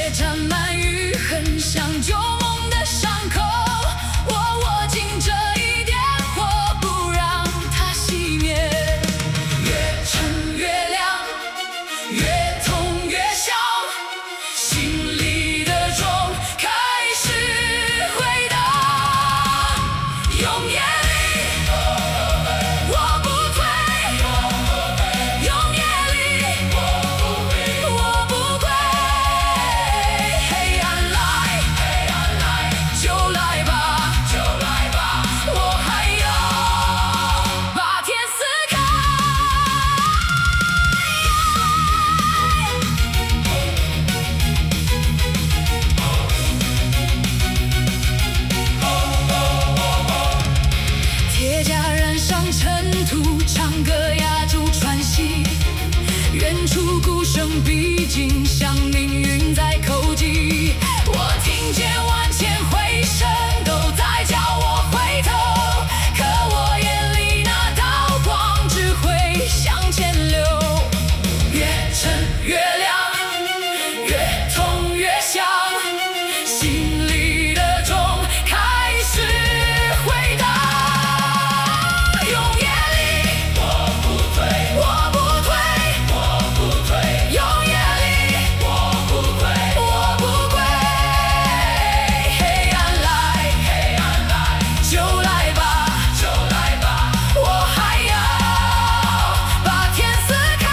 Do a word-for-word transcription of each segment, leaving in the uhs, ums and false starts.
血沾满余痕，像旧梦的伤口。我握紧这一点火，不让它熄灭。越沉越亮，越痛越响，心里的钟开始回荡。用眼力，我不退；用眼力，我不跪。黑暗来，黑暗来，就来吧，就来吧，我还要把天撕开。铁甲染上尘土，长歌压住喘息。远处鼓声逼近，像命运在口技。我听见万千回声都在叫我回头，可我眼里那道光只会向前流。越沉越亮，越痛越响，心里的钟开始回荡。用眼力，我不退，我不退，我不退。用眼力，我不退，我不跪。黑暗来，黑暗来，就来吧，就来吧，我还要把天撕开。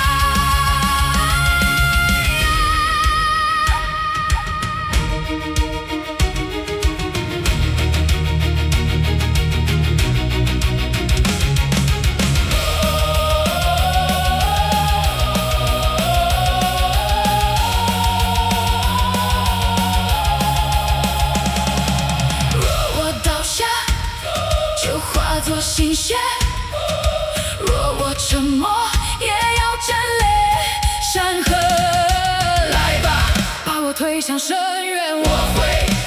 若我倒下，就化作新血；若我沉默，也要战烈山河。来吧，把我推向深渊，我会。